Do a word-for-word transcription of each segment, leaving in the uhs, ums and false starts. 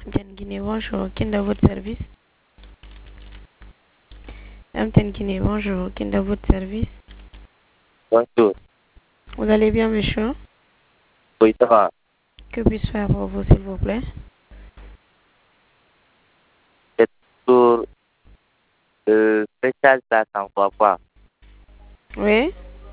Amten Guinée, bonjour. Qui est dans votre service? Amten Guinée, bonjour. Qui est dans votre service? Bonjour. Vous allez bien, monsieur? Oui, ça va. Que puis-je faire pour vous, s'il vous plaît? C'est pour le message là, ça envoie quoi? Oui?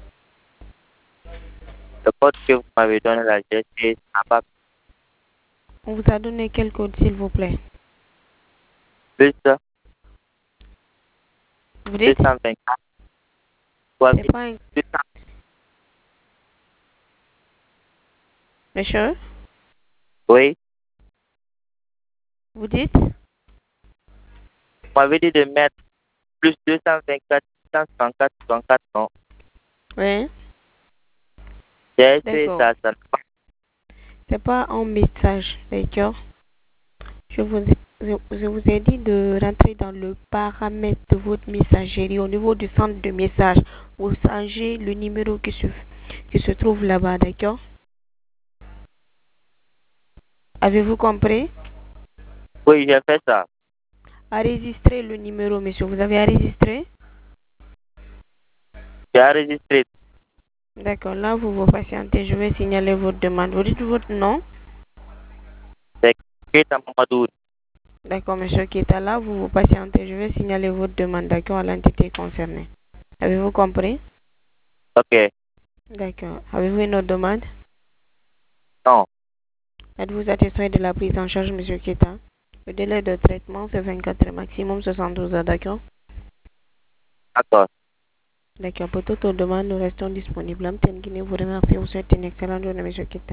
Le code que vous m'avez donné là, j'ai essayé, ça n'a pas On vous a donné quel code, s'il vous plaît? plus Vous dites? deux cent vingt-quatre. Vous avez C'est pas un... deux cents. Monsieur? Oui, Vous dites? vous m'avez dit de mettre plus deux cent vingt-quatre, deux cent soixante-quatre, soixante-quatre, non. Oui? J'ai essayé D'accord. ça, ça n'a pas. C'est pas un message, d'accord? Je vous, ai, je, je vous ai dit de rentrer dans le paramètre de votre messagerie au niveau du centre de message. Vous changez le numéro qui se, qui se trouve là-bas, d'accord? Avez-vous compris? Oui, j'ai fait ça. Enregistrez le numéro, monsieur. Vous avez enregistré? J'ai enregistré. D'accord. Là, vous vous patientez. Je vais signaler votre demande. Vous dites votre nom? C'est Keita Mamadou. D'accord, monsieur Kita. Là, vous vous patientez. Je vais signaler votre demande, d'accord, à l'entité concernée. Avez-vous compris? Ok. D'accord. Avez-vous une autre demande? Non. Êtes-vous satisfait de la prise en charge, monsieur Kita? Le délai de traitement, c'est vingt-quatre heures, maximum soixante-douze heures, d'accord? D'accord. D'accord. Pour toute autre demande, nous restons disponibles. Amten Guinée vous remercie. Vous souhaite une excellente journée, monsieur Kita.